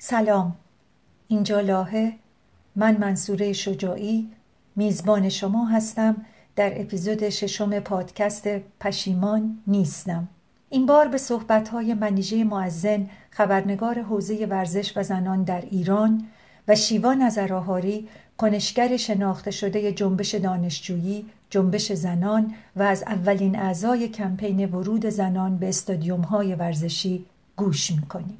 سلام، اینجا لاهه. من منصوره شجاعی میزبان شما هستم در اپیزود 6 پادکست پشیمان نیستم. این بار به صحبت‌های منیژه معزن، خبرنگار حوزه ورزش و زنان در ایران، و شیوا نظرآهاری، کنشگر شناخته شده جنبش دانشجویی، جنبش زنان و از اولین اعضای کمپین ورود زنان به استادیوم‌های ورزشی گوش می‌کنیم.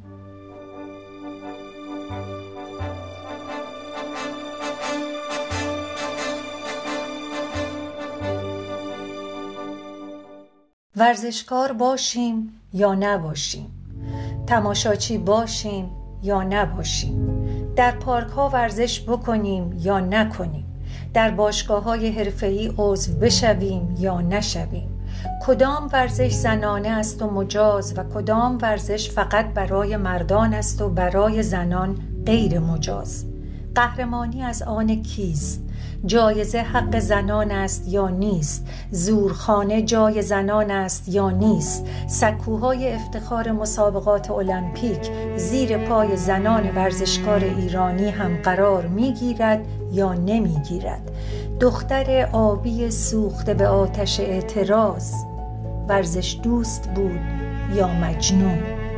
ورزشکار باشیم یا نباشیم، تماشاچی باشیم یا نباشیم، در پارک ها ورزش بکنیم یا نکنیم، در باشگاه های حرفه‌ای عضو بشویم یا نشویم، کدام ورزش زنانه است و مجاز و کدام ورزش فقط برای مردان است و برای زنان غیر مجاز، قهرمانی از آن کیست، جایزه حق زنان است یا نیست، زورخانه جای زنان است یا نیست، سکوهای افتخار مسابقات المپیک زیر پای زنان ورزشکار ایرانی هم قرار میگیرد یا نمیگیرد، دختر آبی سوخته به آتش اعتراض ورزش دوست بود یا مجنون؟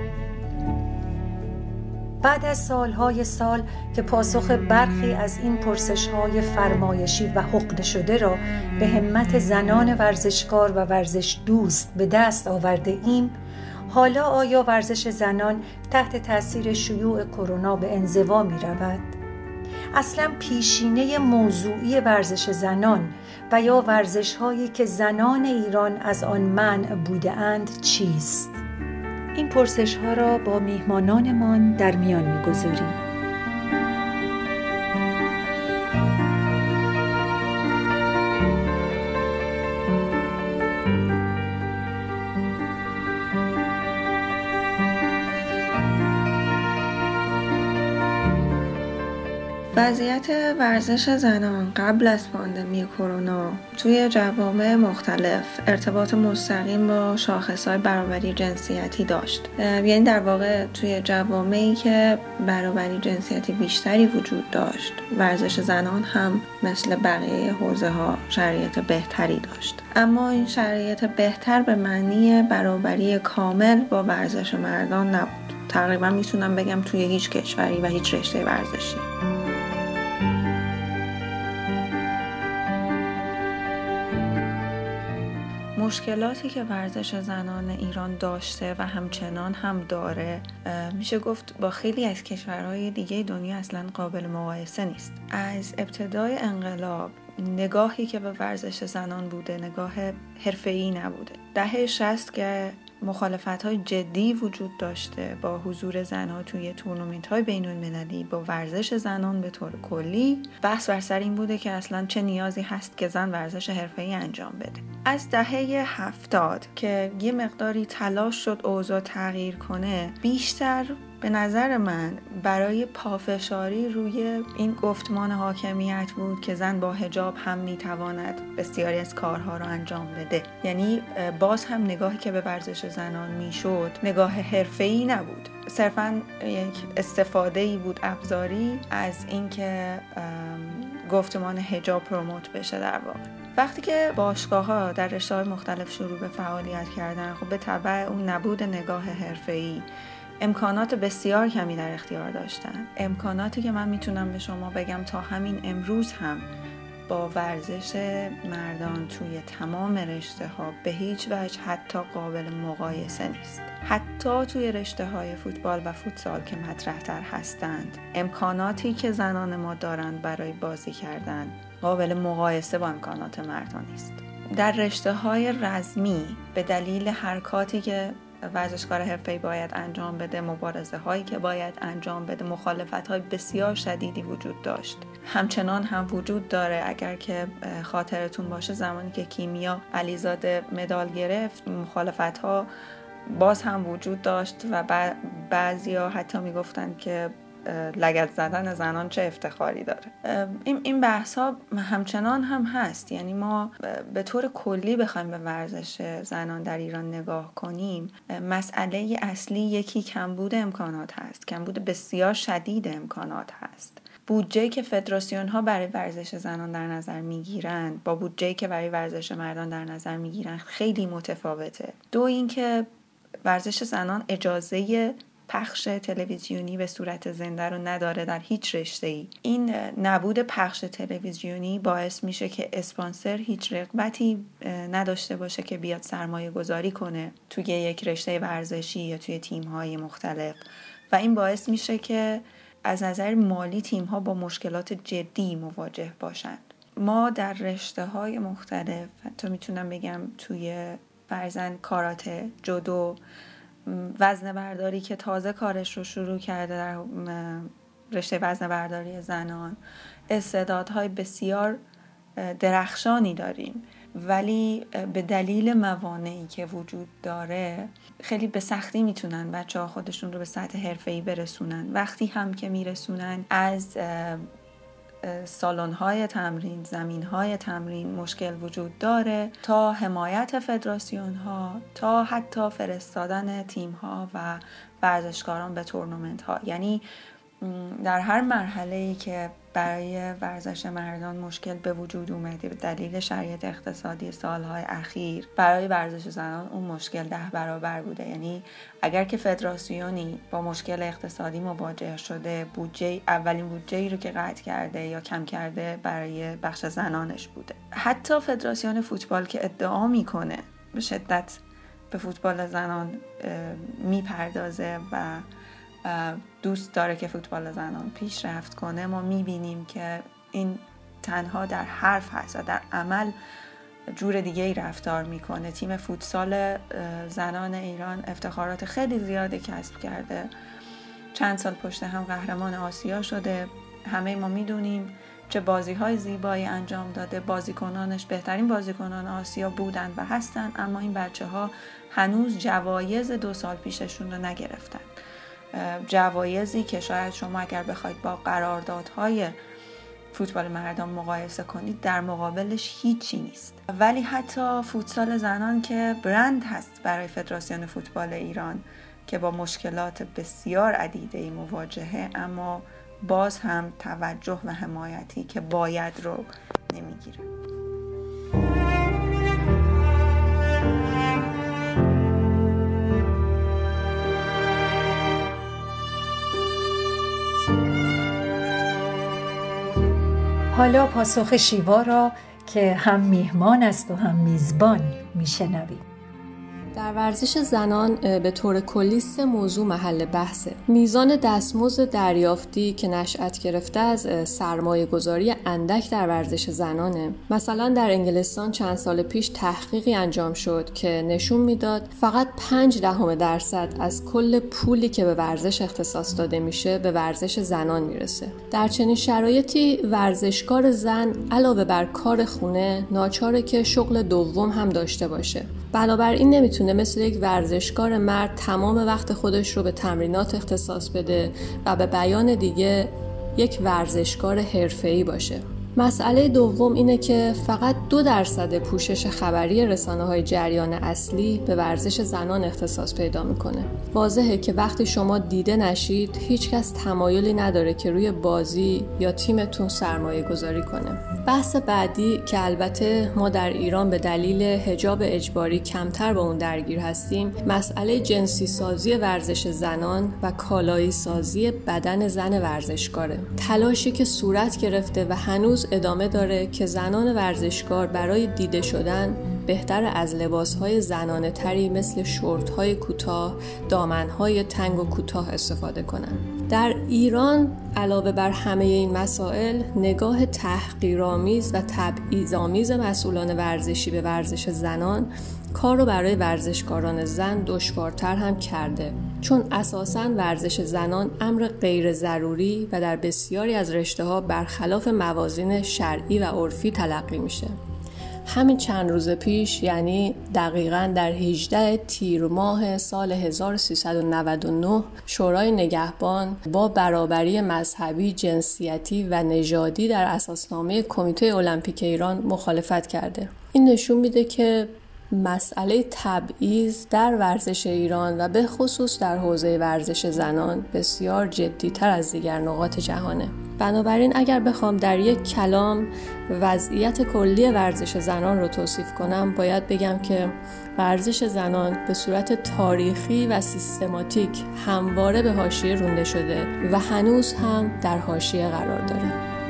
بعد از سالهای سال که پاسخ برخی از این پرسش‌های فرمایشی و حقده شده را به همت زنان ورزشکار و ورزش دوست به دست آورده ایم، حالا آیا ورزش زنان تحت تأثیر شیوع کرونا به انزوا می رود؟ اصلا پیشینه موضوعی ورزش زنان و یا ورزش‌هایی که زنان ایران از آن منع بوده اند چیست؟ این پرسش ها را با میهمانانمان در میان می‌گذاریم. وضعیت ورزش زنان قبل از پاندمی کرونا توی جوامع مختلف ارتباط مستقیم با شاخصهای برابری جنسیتی داشت. یعنی در واقع توی جوامعی که برابری جنسیتی بیشتری وجود داشت، ورزش زنان هم مثل بقیه حوزه ها شرایط بهتری داشت. اما این شرایط بهتر به معنی برابری کامل با ورزش مردان نبود. تقریبا میتونم بگم توی هیچ کشوری و هیچ رشته ورزشی. مشکلاتی که ورزش زنان ایران داشته و همچنان هم داره میشه گفت با خیلی از کشورهای دیگه دنیا اصلا قابل مقایسه نیست. از ابتدای انقلاب نگاهی که به ورزش زنان بوده نگاه حرفه‌ای نبوده. دهه 60 که مخالفت‌های جدی وجود داشته با حضور زنها توی تورنمنت‌های بین‌المللی با ورزش زنان به طور کلی، بحث بر سر این بوده که اصلاً چه نیازی هست که زن ورزش حرفه‌ای انجام بده. از دهه 70 که یه مقداری تلاش شد اوضاع تغییر کنه، بیشتر به نظر من برای پافشاری روی این گفتمان حاکمیت بود که زن با حجاب هم میتواند بسیاری از کارها رو انجام بده. یعنی باز هم نگاهی که به ورزش زنان میشد نگاه حرفه‌ای نبود، صرفاً یک استفاده‌ای بود ابزاری از اینکه گفتمان حجاب پروموت بشه. در واقع وقتی که باشگاه‌ها در رشته‌های مختلف شروع به فعالیت کردن، خب به تبع اون نبود نگاه حرفه‌ای امکانات بسیار کمی در اختیار داشتن، امکاناتی که من میتونم به شما بگم تا همین امروز هم با ورزش مردان توی تمام رشته ها به هیچ وجه حتی قابل مقایسه نیست. حتی توی رشته های فوتبال و فوتسال که مطرح تر هستند، امکاناتی که زنان ما دارند برای بازی کردن قابل مقایسه با امکانات مردان نیست. در رشته های رزمی به دلیل حرکاتی که ورزشکار حرفه‌ای باید انجام بده، مبارزه هایی که باید انجام بده، مخالفت های بسیار شدیدی وجود داشت. همچنان هم وجود داره. اگر که خاطرتون باشه زمانی که کیمیا علیزاده مدال گرفت، مخالفت ها باز هم وجود داشت و بعضیا حتی میگفتن که لگد زدن زنان چه افتخاری داره. این بحث ها همچنان هم هست. یعنی ما به طور کلی بخوایم به ورزش زنان در ایران نگاه کنیم، مسئله اصلی یکی کمبود امکانات هست، کمبود بسیار شدید امکانات هست. بودجه‌ای که فدراسیون ها برای ورزش زنان در نظر میگیرن با بودجه‌ای که برای ورزش مردان در نظر میگیرن خیلی متفاوته. دو اینکه ورزش زنان اجازه پخش تلویزیونی به صورت زنده رو نداره در هیچ رشته‌ای. این نبود پخش تلویزیونی باعث میشه که اسپانسر هیچ رغبتی نداشته باشه که بیاد سرمایه گذاری کنه توی یک رشته ورزشی یا توی تیم‌های مختلف و این باعث میشه که از نظر مالی تیم‌ها با مشکلات جدی مواجه باشند. ما در رشته‌های مختلف، حتی میتونم بگم توی فرضاً کاراته، جودو، وزنه برداری که تازه کارش رو شروع کرده در رشته وزنه برداری زنان، استعدادهای بسیار درخشانی داریم، ولی به دلیل موانعی که وجود داره خیلی به سختی میتونن بچه‌ها خودشون رو به سطح حرفه‌ای برسونن. وقتی هم که میرسونن از سالن‌های تمرین، زمین‌های تمرین مشکل وجود داره، تا حمایت فدراسیون‌ها، تا حتی فرستادن تیم‌ها و ورزشکاران به تورنمنت‌ها. یعنی در هر مرحله‌ای که برای ورزش مردان مشکل به وجود اومده به دلیل شرایط اقتصادی سالهای اخیر، برای ورزش زنان اون مشکل 10 برابر بوده. یعنی اگر که فدراسیونی با مشکل اقتصادی مواجه شده، اولین بودجه‌ای رو که قطع کرده یا کم کرده برای بخش زنانش بوده. حتی فدراسیون فوتبال که ادعا میکنه به شدت به فوتبال زنان میپردازه و دوست داره که فوتبال زنان پیشرفت کنه، ما میبینیم که این تنها در حرف هست و در عمل جور دیگه ای رفتار میکنه. تیم فوتسال زنان ایران افتخارات خیلی زیاده کسب کرده، چند سال پشت هم قهرمان آسیا شده. همه ما میدونیم چه بازی‌های زیبایی انجام داده، بازیکنانش بهترین بازیکنان آسیا بودن و هستن، اما این بچه‌ها هنوز جوایز 2 سال پیششون رو نگرفتن. جوایزی که شاید شما اگر بخواید با قراردادهای فوتبال مردان مقایسه کنید در مقابلش هیچی نیست. ولی حتی فوتسال زنان که برند هست برای فدراسیون فوتبال ایران که با مشکلات بسیار عدیده‌ای مواجهه، اما باز هم توجه و حمایتی که باید رو نمیگیره. حالا پاسخ شیوا را که هم میهمان است و هم میزبان میشنویم. در ورزش زنان به طور کلی 3 موضوع محل بحثه. میزان دستمزد دریافتی که نشأت گرفته از سرمایه گذاری اندک در ورزش زنانه. مثلا در انگلستان چند سال پیش تحقیقی انجام شد که نشون میداد فقط 0.5% از کل پولی که به ورزش اختصاص داده میشه به ورزش زنان میرسه. در چنین شرایطی ورزشکار زن علاوه بر کار خونه ناچاره که شغل دوم هم داشته باشه. بنابراین نمیتونه مثل یک ورزشکار مرد تمام وقت خودش رو به تمرینات اختصاص بده و به بیان دیگه یک ورزشکار حرفه‌ای باشه. مسئله دوم اینه که فقط 2% پوشش خبری رسانه‌های جریان اصلی به ورزش زنان اختصاص پیدا میکنه. واضحه که وقتی شما دیده نشید هیچ کس تمایلی نداره که روی بازی یا تیمتون سرمایه گذاری کنه. بحث بعدی که البته ما در ایران به دلیل حجاب اجباری کمتر با اون درگیر هستیم، مسئله جنسی سازی ورزش زنان و کالایی سازی بدن زن ورزشکاره. تلاشی که صورت گرفته و هنوز ادامه داره که زنان ورزشکار برای دیده شدن بهتر از لباسهای زنانه تری مثل شورت‌های کوتاه، دامن‌های تنگ و کوتاه استفاده کنن. در ایران علاوه بر همه این مسائل، نگاه تحقیرآمیز و تبعیض‌آمیز مسئولان ورزشی به ورزش زنان کار رو برای ورزشکاران زن دشوارتر هم کرده، چون اساساً ورزش زنان امر غیر ضروری و در بسیاری از رشته‌ها برخلاف موازین شرعی و عرفی تلقی میشه. همین چند روز پیش، یعنی دقیقاً در 18 تیر ماه سال 1399، شورای نگهبان با برابری مذهبی، جنسیتی و نژادی در اساسنامه کمیته المپیک ایران مخالفت کرده. این نشون میده که مسئله تبعیض در ورزش ایران و به خصوص در حوزه ورزش زنان بسیار جدی‌تر از دیگر نقاط جهانه. بنابراین اگر بخوام در یک کلام وضعیت کلی ورزش زنان رو توصیف کنم، باید بگم که ورزش زنان به صورت تاریخی و سیستماتیک همواره به حاشیه رانده شده و هنوز هم در حاشیه قرار داره.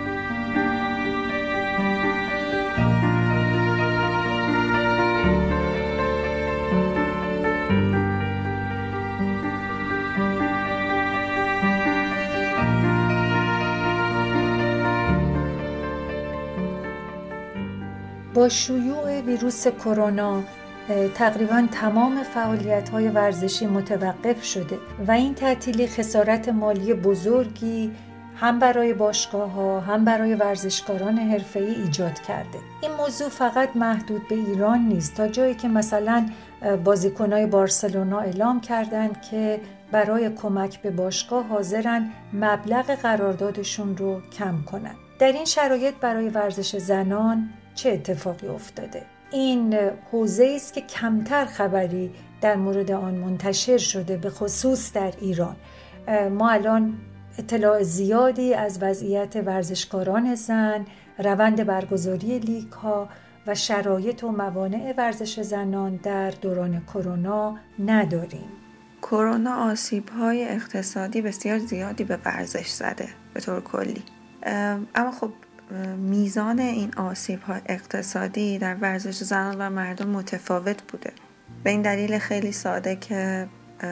با شیوع ویروس کرونا تقریبا تمام فعالیت‌های ورزشی متوقف شده و این تعطیلی خسارت مالی بزرگی هم برای باشگاه‌ها هم برای ورزشکاران حرفه‌ای ایجاد کرده. این موضوع فقط محدود به ایران نیست، تا جایی که مثلا بازیکن‌های بارسلونا اعلام کردند که برای کمک به باشگاه حاضرن مبلغ قراردادشون رو کم کنن. در این شرایط برای ورزش زنان چه اتفاقی افتاده؟ این حوزه است که کمتر خبری در مورد آن منتشر شده، به خصوص در ایران. ما الان اطلاع زیادی از وضعیت ورزشکاران زن، روند برگزاری لیگ ها و شرایط و موانع ورزش زنان در دوران کرونا نداریم. کرونا آسیب‌های اقتصادی بسیار زیادی به ورزش زده به طور کلی، اما خب میزان این آسیب‌های اقتصادی در ورزش زنان و مردم متفاوت بوده. به این دلیل خیلی ساده که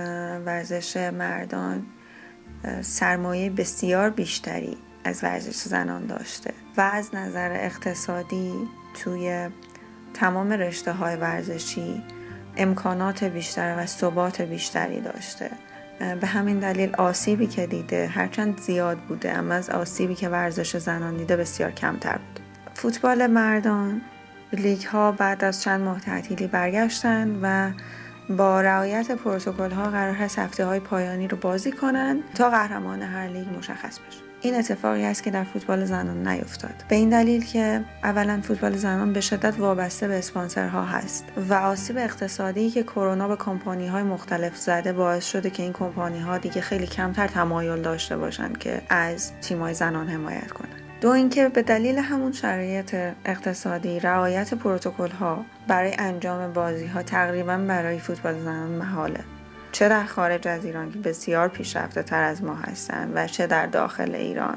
ورزش مردان سرمایه بسیار بیشتری از ورزش زنان داشته و از نظر اقتصادی توی تمام رشته‌های ورزشی امکانات بیشتر و ثبات بیشتری داشته. به همین دلیل آسیبی که دیده هرچند زیاد بوده، اما از آسیبی که ورزش زنان دیده بسیار کمتر بود. فوتبال مردان لیگ ها بعد از چند ماه تعطیلی برگشتن و با رعایت پروتکل ها قرار هست هفته های پایانی رو بازی کنن تا قهرمان هر لیگ مشخص بشه. این اتفاقی است که در فوتبال زنان نیفتاد، به این دلیل که اولا فوتبال زنان به شدت وابسته به اسپانسرها هست و آسیب اقتصادی که کرونا به کمپانی‌های مختلف زده باعث شده که این کمپانی‌ها دیگه خیلی کمتر تمایل داشته باشن که از تیم‌های زنان حمایت کنن. دو اینکه به دلیل همون شرایط اقتصادی رعایت پروتکل‌ها برای انجام بازی‌ها تقریباً برای فوتبال زنان محاله، چه در خارج از ایران که بسیار پیشرفته تر از ما هستن و چه در داخل ایران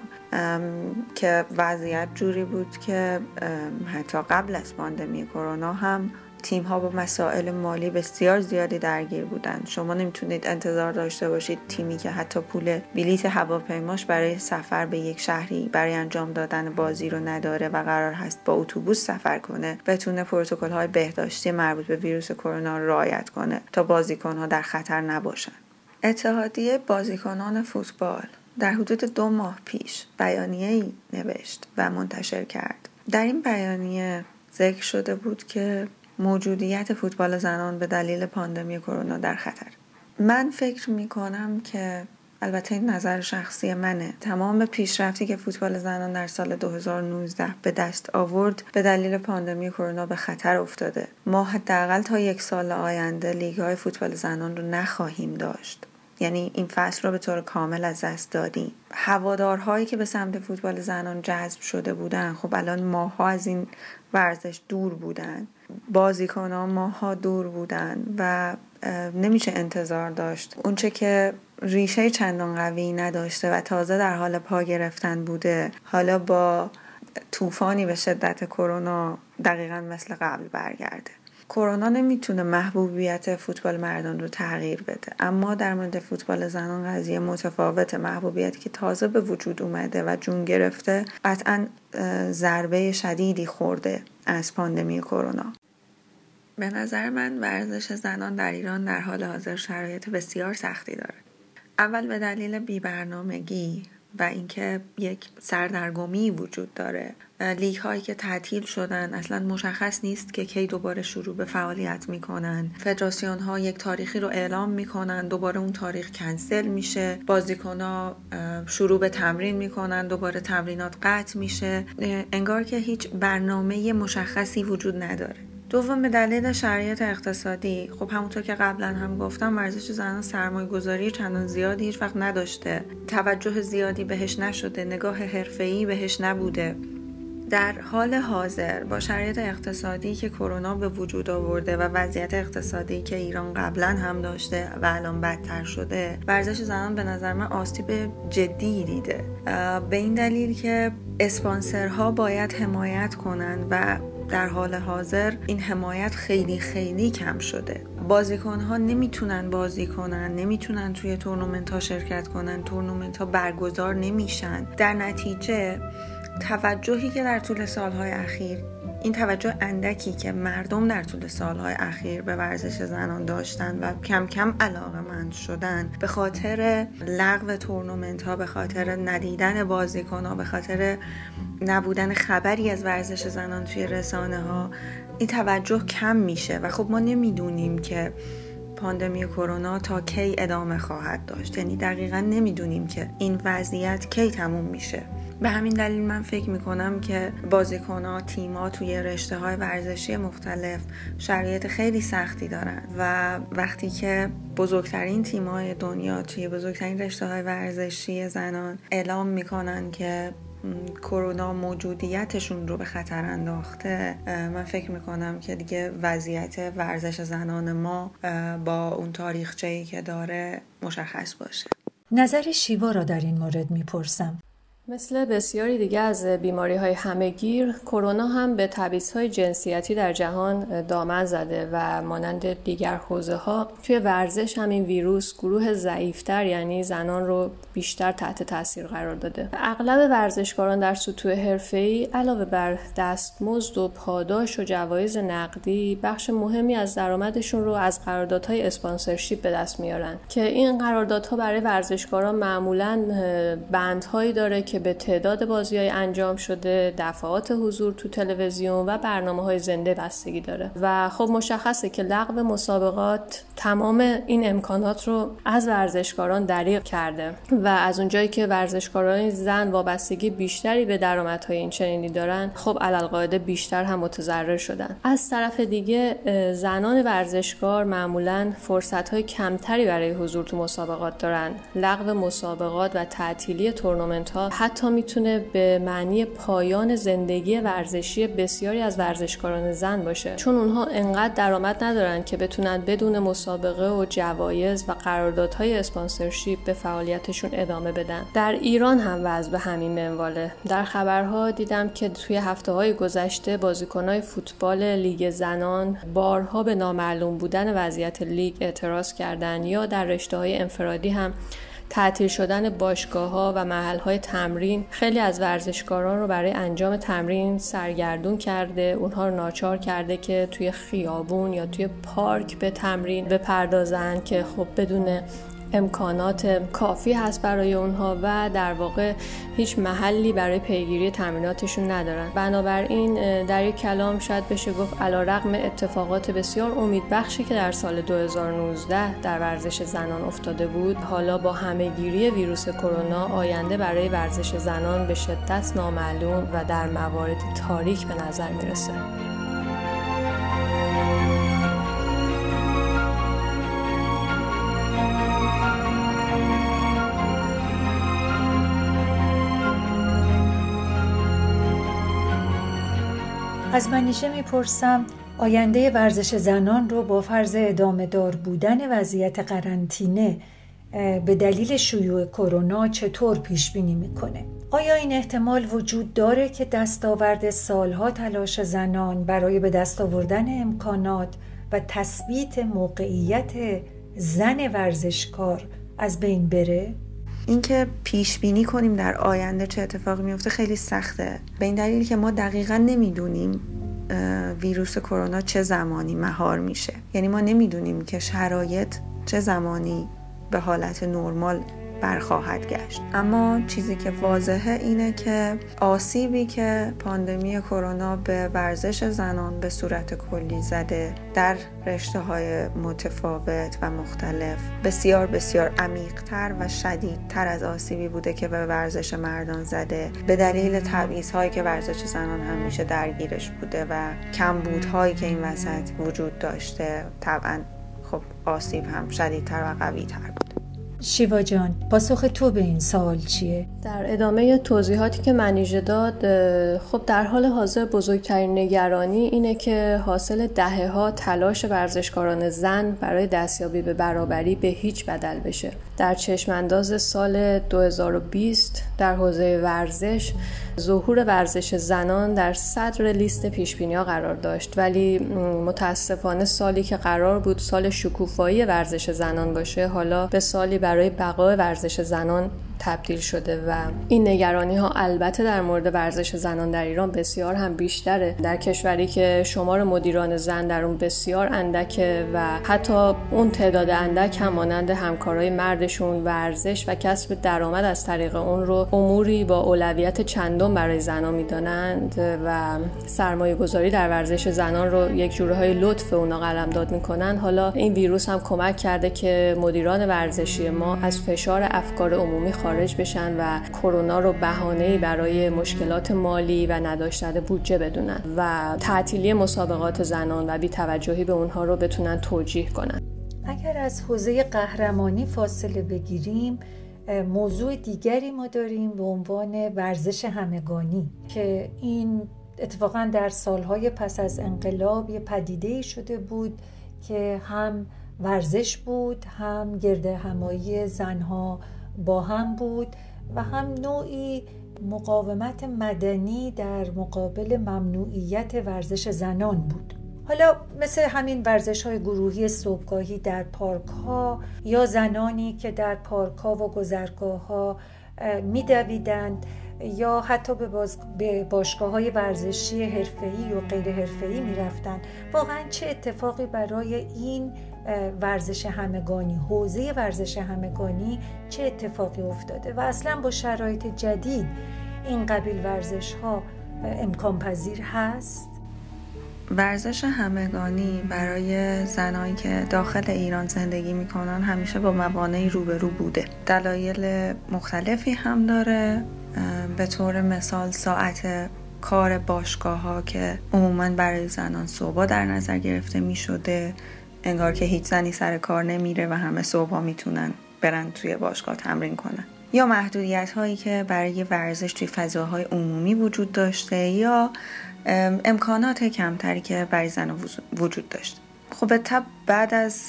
که وضعیت جوری بود که حتی قبل از پاندمی کرونا هم تیم‌ها با مسائل مالی بسیار زیادی درگیر بودن. شما نمیتونید انتظار داشته باشید تیمی که حتی پول بلیت هواپیماش برای سفر به یک شهری برای انجام دادن بازی رو نداره و قرار هست با اتوبوس سفر کنه، بتونه پروتکل‌های بهداشتی مربوط به ویروس کرونا رو رعایت کنه تا بازیکن‌ها در خطر نباشن. اتحادیه بازیکنان فوتبال در حدود 2 ماه پیش بیانیه‌ای نوشت و منتشر کرد. در این بیانیه ذکر شده بود که موجودیت فوتبال زنان به دلیل پاندمی کرونا در خطر. من فکر می‌کنم که البته این نظر شخصی منه، تمام پیشرفتی که فوتبال زنان در سال 2019 به دست آورد به دلیل پاندمی کرونا به خطر افتاده. ما حداقل تا 1 سال آینده لیگ‌های فوتبال زنان رو نخواهیم داشت. یعنی این فصل رو به طور کامل از دست دادیم. هوادارهایی که به سمت فوتبال زنان جذب شده بودن خب الان ماها از این ورزش دور بودن، بازیکنان ماها دور بودن و نمیشه انتظار داشت اونچه که ریشه چندان قوی نداشته و تازه در حال پا گرفتن بوده حالا با طوفانی به شدت کرونا دقیقاً مثل قبل برگرده. کرونا نمیتونه محبوبیت فوتبال مردان رو تغییر بده، اما در مورد فوتبال زنان قضیه متفاوته. محبوبیتی که تازه به وجود اومده و جون گرفته قطعاً ضربه شدیدی خورده از پاندمی کرونا. به نظر من ورزش زنان در ایران در حال حاضر شرایط بسیار سختی داره. اول به دلیل بی‌برنامگی و اینکه یک سردرگمی وجود داره. لیگ هایی که تعطیل شدن اصلا مشخص نیست که کی دوباره شروع به فعالیت میکنن. فدراسیون ها یک تاریخی رو اعلام میکنن، دوباره اون تاریخ کنسل میشه، بازیکن ها شروع به تمرین میکنن، دوباره تمرینات قطع میشه. انگار که هیچ برنامه مشخصی وجود نداره. دوم، به دلیل شرایط اقتصادی، خب همونطور که قبلا هم گفتم ورزش زنان سرمایه گذاری چندان زیادی هیچ وقت نداشته، توجه زیادی بهش نشده، نگاه حرفه‌ای بهش نبوده. در حال حاضر با شرایط اقتصادی که کرونا به وجود آورده و وضعیت اقتصادی که ایران قبلا هم داشته و الان بدتر شده، ورزش زنان به نظر من آسیب جدی دیده. به این دلیل که اسپانسرها باید حمایت کنن و در حال حاضر این حمایت خیلی خیلی کم شده. بازیکن‌ها نمیتونن بازی کنن، نمیتونن توی تورنمنت‌ها شرکت کنن، تورنمنت‌ها برگزار نمیشن. در نتیجه توجهی که در طول سالهای اخیر، این توجه اندکی که مردم در طول سالهای اخیر به ورزش زنان داشتن و کم کم علاقه‌مند شدن، به خاطر لغو تورنمنت‌ها، به خاطر ندیدن بازیکن‌ها، به خاطر نبودن خبری از ورزش زنان توی رسانه‌ها، این توجه کم میشه و خب ما نمیدونیم که پاندمی کرونا تا کی ادامه خواهد داشت. یعنی دقیقاً نمیدونیم که این وضعیت کی تموم میشه. به همین دلیل من فکر میکنم که بازیکن‌ها، تیم‌ها توی رشته‌های ورزشی مختلف شرایط خیلی سختی دارن و وقتی که بزرگترین تیم‌های دنیا توی بزرگترین رشته‌های ورزشی زنان اعلام میکنن که کرونا موجودیتشون رو به خطر انداخته، من فکر میکنم که دیگه وضعیت ورزش زنان ما با اون تاریخچه‌ای که داره مشخص باشه. نظر شیوا را در این مورد میپرسم. مثل بسیاری دیگه از بیماری‌های همه‌گیر، کرونا هم به تبعیض‌های جنسیتی در جهان دامن زده و مانند دیگر حوزه‌ها توی ورزش هم این ویروس گروه ضعیف‌تر یعنی زنان رو بیشتر تحت تاثیر قرار داده. اغلب ورزشکاران در سطوح حرفه‌ای علاوه بر دستمزد و پاداش و جوایز نقدی، بخش مهمی از درآمدشون رو از قراردادهای اسپانسرشیپ به دست میارن که این قراردادها برای ورزشکاران معمولاً بندهایی داره که به تعداد بازی‌های انجام شده، دفعات حضور تو تلویزیون و برنامه‌های زنده بستگی داره و خب مشخصه که لغو مسابقات تمام این امکانات رو از ورزشکاران دریغ کرده و از اونجایی که ورزشکاران زن وابستگی بیشتری به درآمدهای این چنینی دارن، خب علالقاعده بیشتر هم متضرر شدن. از طرف دیگه زنان ورزشکار معمولاً فرصت‌های کمتری برای حضور تو مسابقات دارن. لغو مسابقات و تعطیلی تورنمنت‌ها حتی میتونه به معنی پایان زندگی ورزشی بسیاری از ورزشکاران زن باشه، چون اونها انقدر درآمد ندارن که بتونن بدون مسابقه و جوایز و قراردادهای اسپانسرشیپ به فعالیتشون ادامه بدن. در ایران هم وضع به همین منواله. در خبرها دیدم که توی هفته‌های گذشته بازیکن‌های فوتبال لیگ زنان بارها به نامعلوم بودن وضعیت لیگ اعتراض کردن یا در رشته‌های انفرادی هم تعطیل شدن باشگاه‌ها و محل‌های تمرین خیلی از ورزشکاران رو برای انجام تمرین سرگردون کرده، اونها رو ناچار کرده که توی خیابون یا توی پارک به تمرین بپردازن که خب بدون امکانات کافی هست برای اونها و در واقع هیچ محلی برای پیگیری تمریناتشون ندارن. بنابراین در یک کلام شاید بشه گفت علیرغم اتفاقات بسیار امیدبخشی که در سال 2019 در ورزش زنان افتاده بود، حالا با همه‌گیری ویروس کرونا آینده برای ورزش زنان به شدت نامعلوم و در مواردی تاریک به نظر میرسه. از منیژه میپرسم آینده ورزش زنان رو با فرض ادامه دار بودن وضعیت قرنطینه به دلیل شیوع کرونا چطور پیش بینی میکنه؟ آیا این احتمال وجود داره که دستاورد سالها تلاش زنان برای به دست آوردن امکانات و تثبیت موقعیت زن ورزشکار از بین بره؟ اینکه پیش بینی کنیم در آینده چه اتفاقی میفته خیلی سخته، به این دلیل که ما دقیقاً نمیدونیم ویروس کرونا چه زمانی مهار میشه. یعنی ما نمیدونیم که شرایط چه زمانی به حالت نرمال برخواهد گشت. اما چیزی که واضحه اینه که آسیبی که پاندمی کرونا به ورزش زنان به صورت کلی زده در رشته‌های متفاوت و مختلف بسیار بسیار عمیق‌تر و شدیدتر از آسیبی بوده که به ورزش مردان زده، به دلیل تبعیض‌هایی که ورزش زنان همیشه درگیرش بوده و کمبودهایی که این وسط وجود داشته. طبعاً خب آسیب هم شدیدتر و قوی‌تر بود. شیوا جان، پاسخ تو به این سوال چیه؟ در ادامه توضیحاتی که منیژه داد، خب در حال حاضر بزرگترین نگرانی اینه که حاصل دهه‌ها تلاش ورزشکاران زن برای دستیابی به برابری به هیچ بدل بشه. در چشمانداز سال 2020 در حوزه ورزش، ظهور ورزش زنان در صدر لیست پیشبینی‌ها قرار داشت، ولی متاسفانه سالی که قرار بود سال شکوفایی ورزش زنان باشه، حالا به سالی برای بقای ورزش زنان تبدیل شده و این نگرانی ها البته در مورد ورزش زنان در ایران بسیار هم بیشتره، در کشوری که شمار مدیران زن در اون بسیار اندکه و حتی اون تعداد اندک هم مانند همکارای مردشون ورزش و کسب درآمد از طریق اون رو اموری با اولویت چندم برای زنان میدانند و سرمایه گذاری در ورزش زنان رو یک جورهای لطف اونا قلمداد میکنن. حالا این ویروس هم کمک کرده که مدیران ورزشی ما از فشار افکار عمومی خارج بشن و کرونا رو بهانه‌ای برای مشکلات مالی و نداشتن بودجه بدونن و تعطیلی مسابقات زنان و بی‌توجهی به اونها رو بتونن توجیه کنن. اگر از حوزه قهرمانی فاصله بگیریم، موضوع دیگری ما داریم به عنوان ورزش همگانی که این اتفاقا در سالهای پس از انقلاب یه پدیده‌ای شده بود که هم ورزش بود، هم گردهمایی زنها با هم بود و هم نوعی مقاومت مدنی در مقابل ممنوعیت ورزش زنان بود. حالا مثل همین ورزش‌های گروهی صبحگاهی در پارک‌ها یا زنانی که در پارک‌ها و گذرگاه‌ها می‌دویدند یا حتی به باشگاه‌های ورزشی حرفه‌ای و غیر حرفه‌ای می‌رفتند. واقعاً چه اتفاقی برای این ورزش همگانی، حوزه ورزش همگانی چه اتفاقی افتاده و اصلا با شرایط جدید این قبیل ورزش‌ها امکان پذیر هست؟ ورزش همگانی برای زنایی که داخل ایران زندگی میکنن همیشه با موانعی روبرو بوده. دلایل مختلفی هم داره. به طور مثال ساعت کار باشگاه‌ها که عموماً برای زنان صبح در نظر گرفته میشده، انگار که هیچ زنی سر کار نمیره و همه صبح میتونن برن توی باشگاه تمرین کنن. یا محدودیت هایی که برای ورزش توی فضاهای عمومی وجود داشته یا امکانات کمتری که برای زنان وجود داشته. خب به طب بعد از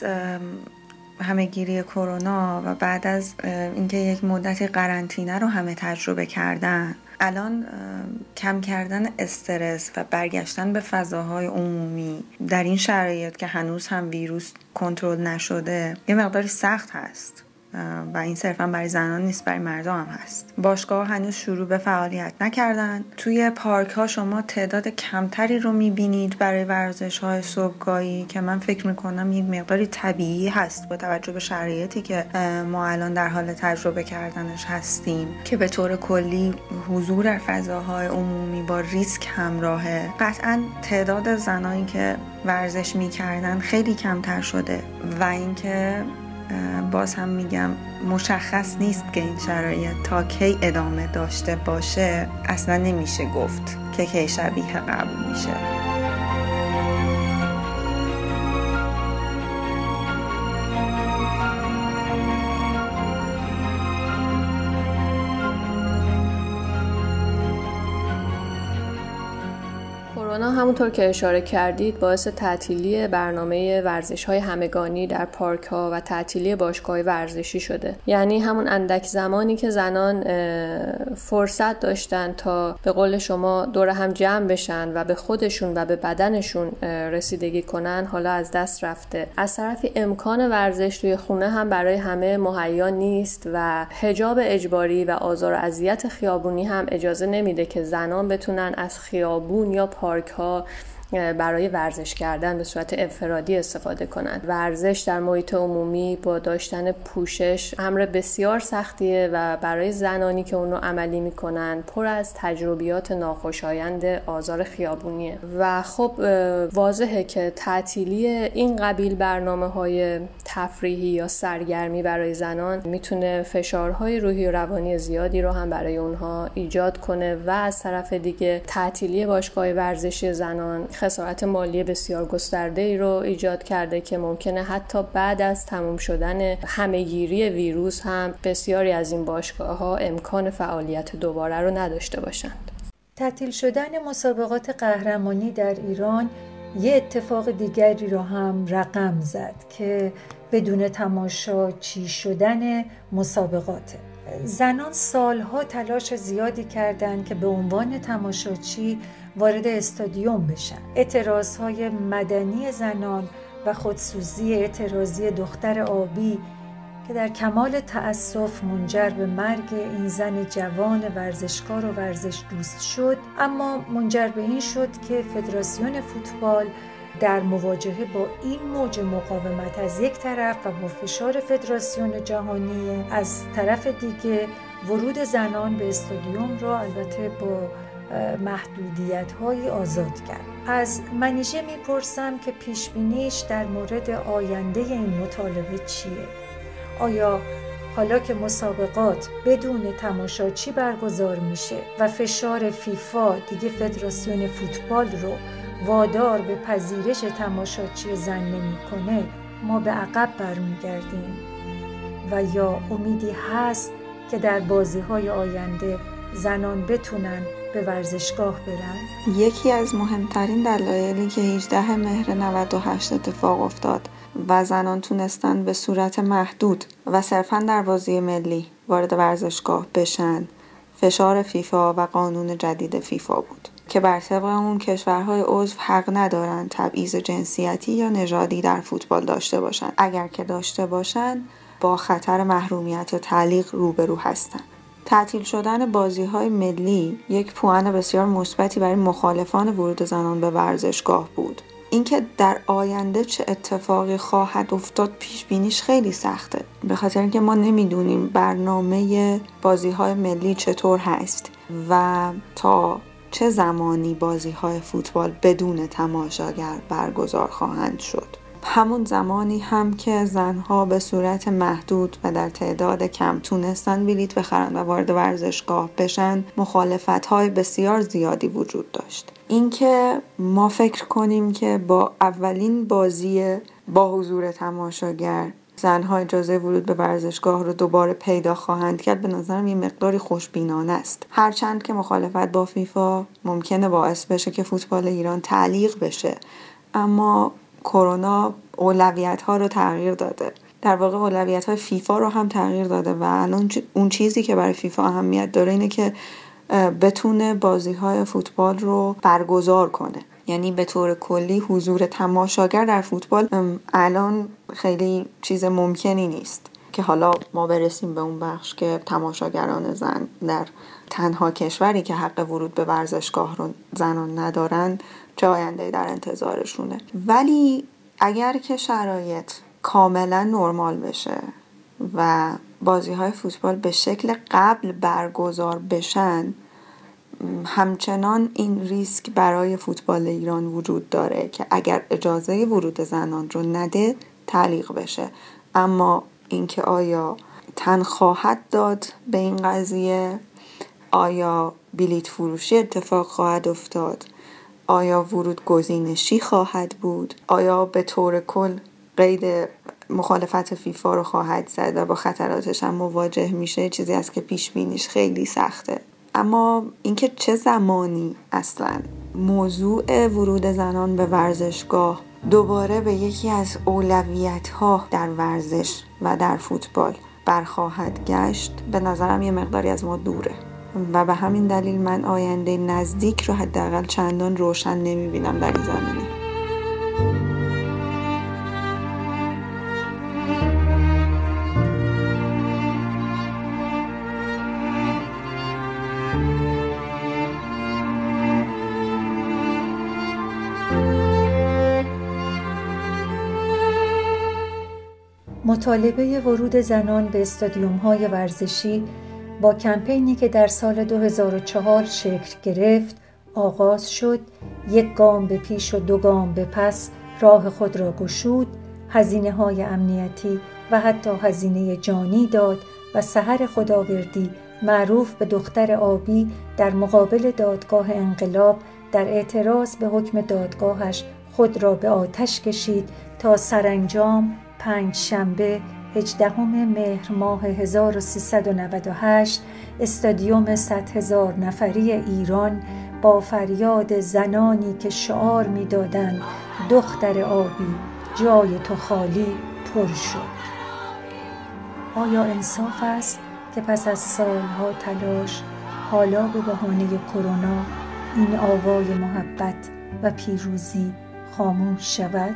همهگیری کرونا و بعد از اینکه یک مدت قرنطینه رو همه تجربه کردن، الان کم کردن استرس و برگشتن به فضاهای عمومی در این شرایط که هنوز هم ویروس کنترل نشده یه مقداری سخت هست و این صرفا برای زنان نیست، برای مردان هم هست. باشگاه هنوز شروع به فعالیت نکردن. توی پارک ها شما تعداد کمتری رو میبینید برای ورزش های صبحگاهی که من فکر میکنم یک مقداری طبیعی هست با توجه به شرایطی که ما الان در حال تجربه کردنش هستیم که به طور کلی حضور در فضاهای عمومی با ریسک همراهه. قطعا تعداد زنایی که ورزش میکردن خیلی کمتر شده و اینکه باز هم میگم مشخص نیست که این شرایط تا کی ادامه داشته باشه. اصلا نمیشه گفت که کی شبیه قبل میشه. کرونا همونطور که اشاره کردید باعث تعطیلی برنامه ورزش‌های همگانی در پارک‌ها و تعطیلی باشگاه‌های ورزشی شده. یعنی همون اندک زمانی که زنان فرصت داشتن تا به قول شما دور هم جمع بشن و به خودشون و به بدنشون رسیدگی کنن حالا از دست رفته. از طرفی امکان ورزش توی خونه هم برای همه مهیا نیست و حجاب اجباری و آزار و اذیت خیابونی هم اجازه نمیده که زنان بتونن از خیابون یا پارک ها برای ورزش کردن به صورت انفرادی استفاده کنند. ورزش در محیط عمومی با داشتن پوشش امر بسیار سختیه و برای زنانی که اون رو عملی میکنن پر از تجربیات ناخوشایند آزار خیابونیه و خب واضحه که تعطیلی این قبیل برنامه‌های تفریحی یا سرگرمی برای زنان میتونه فشارهای روحی و روانی زیادی رو هم برای اونها ایجاد کنه و از طرف دیگه تعطیلی باشگاه ورزشی زنان خسارت مالی بسیار گسترده‌ای رو ایجاد کرده که ممکنه حتی بعد از تموم شدن همه‌گیری ویروس هم بسیاری از این باشگاه‌ها امکان فعالیت دوباره رو نداشته باشند. تعطیل شدن مسابقات قهرمانی در ایران یه اتفاق دیگری رو هم رقم زد که بدون تماشاچی شدن مسابقات. زنان سالها تلاش زیادی کردند که به عنوان تماشاچی وارد استادیوم بشن. اعتراضهای مدنی زنان و خودسوزی اعتراضی دختر آبی که در کمال تأسف منجر به مرگ این زن جوان ورزشکار و ورزش دوست شد، اما منجر به این شد که فدراسیون فوتبال در مواجهه با این موج مقاومت از یک طرف و با فشار فدراسیون جهانی از طرف دیگه ورود زنان به استادیوم را البته با محدودیت‌های آزاد کرد. از منیژه میپرسم که پیشبینیش در مورد آینده این مطالبه چیه؟ آیا حالا که مسابقات بدون تماشاچی برگزار میشه و فشار فیفا دیگه فدراسیون فوتبال رو وادار به پذیرش تماشاچی زن نمی‌کنه، ما به عقب برمیگردیم و یا امیدی هست که در بازی‌های آینده زنان بتونن به ورزشگاه برن؟ یکی از مهمترین دلایلی که 18 مهر 98 اتفاق افتاد و زنان تونستن به صورت محدود و صرفاً در بازی ملی وارد ورزشگاه بشن فشار فیفا و قانون جدید فیفا بود که بر طبق اون کشورهای عضو حق ندارن تبعیض جنسیتی یا نژادی در فوتبال داشته باشن. اگر که داشته باشن با خطر محرومیت یا تعلیق روبرو هستن. تعطیل شدن بازی‌های ملی یک پوان بسیار مثبتی برای مخالفان ورود زنان به ورزشگاه بود. اینکه در آینده چه اتفاقی خواهد افتاد پیش بینیش خیلی سخته، به خاطر اینکه ما نمیدونیم برنامه بازی‌های ملی چطور هست و تا چه زمانی بازی‌های فوتبال بدون تماشاگر برگزار خواهند شد. همون زمانی هم که زنها به صورت محدود و در تعداد کم تونستن بلیط بخرن و وارد ورزشگاه بشن، مخالفت‌های بسیار زیادی وجود داشت. اینکه ما فکر کنیم که با اولین بازی با حضور تماشاگر زنها اجازه ورود به ورزشگاه رو دوباره پیدا خواهند کرد، به نظرم یه مقداری خوشبینانه است. هرچند که مخالفت با فیفا ممکنه باعث بشه که فوتبال ایران تعلیق بشه، اما کرونا اولویت‌ها رو تغییر داده. در واقع اولویت‌های فیفا رو هم تغییر داده و الان اون چیزی که برای فیفا اهمیت داره اینه که بتونه بازی‌های فوتبال رو برگزار کنه. یعنی به طور کلی حضور تماشاگر در فوتبال الان خیلی چیز ممکنی نیست که حالا ما برسیم به اون بخش که تماشاگران زن در تنها کشوری که حق ورود به ورزشگاه رو زنان ندارن چه آینده در انتظارشونه. ولی اگر که شرایط کاملا نرمال بشه و بازی‌های فوتبال به شکل قبل برگزار بشن، همچنان این ریسک برای فوتبال ایران وجود داره که اگر اجازه ورود زنان رو نده تعلیق بشه. اما اینکه آیا تن خواهد داد به این قضیه، آیا بلیط فروشی اتفاق خواهد افتاد، آیا ورود گزینشی خواهد بود، آیا به طور کل قید مخالفت فیفا رو خواهد زد و با خطراتش هم مواجه میشه، چیزی است که پیش بینیش خیلی سخته. اما اینکه چه زمانی اصلا موضوع ورود زنان به ورزشگاه دوباره به یکی از اولویت‌ها در ورزش و در فوتبال برخواهد گشت، به نظرم یه مقداری از ما دوره و به همین دلیل من آینده نزدیک رو حداقل چندان روشن نمی‌بینم در این زمینه. مطالبه ورود زنان به استادیوم‌های ورزشی با کمپینی که در سال 2004 شکل گرفت آغاز شد. 1 گام به پیش و 2 گام به پس راه خود را گشود، هزینه‌های امنیتی و حتی هزینه جانی داد و سحر خداوردی معروف به دختر آبی در مقابل دادگاه انقلاب در اعتراض به حکم دادگاهش خود را به آتش کشید تا سرانجام پنجشنبه 18 مهر ماه 1398 استادیوم 100,000 نفری ایران با فریاد زنانی که شعار می‌دادند دختر آبی جای تو خالی پر شد. آیا انصاف است که پس از سالها تلاش حالا به بهانه کرونا این آوای محبت و پیروزی خاموش شود؟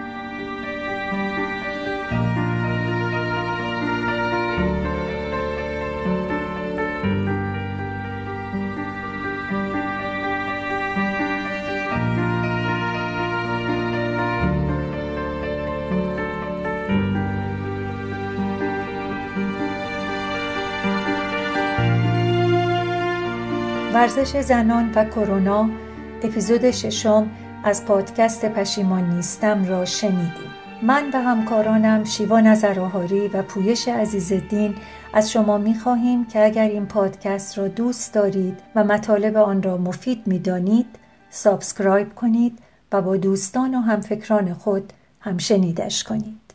ورزش زنان و کرونا، اپیزود 6 از پادکست پشیمان نیستم را شنیدیم. من و همکارانم شیوا نظرآهاری و پویش عزیزالدین از شما می‌خواهیم که اگر این پادکست را دوست دارید و مطالب آن را مفید می‌دانید، سابسکرایب کنید و با دوستان و همفکران خود هم شنیدش کنید.